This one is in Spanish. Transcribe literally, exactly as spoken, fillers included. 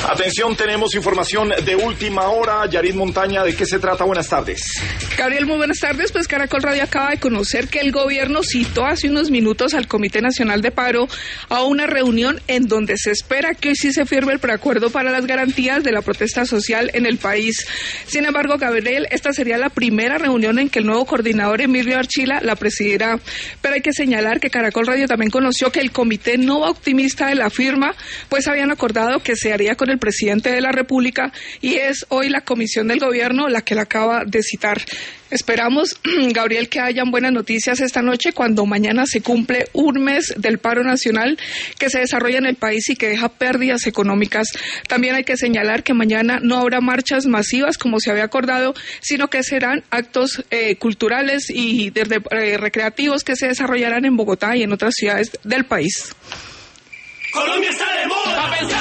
Atención, tenemos información de última hora. Yarit Montaña, ¿de qué se trata? Buenas tardes. Gabriel, muy buenas tardes. Pues Caracol Radio acaba de conocer que el gobierno citó hace unos minutos al Comité Nacional de Paro a una reunión en donde se espera que hoy sí se firme el preacuerdo para las garantías de la protesta social en el país. Sin embargo, Gabriel, esta sería la primera reunión en que el nuevo coordinador Emilio Archila la presidirá. Pero hay que señalar que Caracol Radio también conoció que el comité no va optimista de la firma, pues habían acordado que se haría con el presidente de la República y es hoy la comisión del gobierno la que la acaba de citar. Esperamos, Gabriel, que hayan buenas noticias esta noche cuando mañana se cumple un mes del paro nacional que se desarrolla en el país y que deja pérdidas económicas. También hay que señalar que mañana no habrá marchas masivas como se había acordado, sino que serán actos eh, culturales y de, de, eh, recreativos que se desarrollarán en Bogotá y en otras ciudades del país. Colombia está de moda.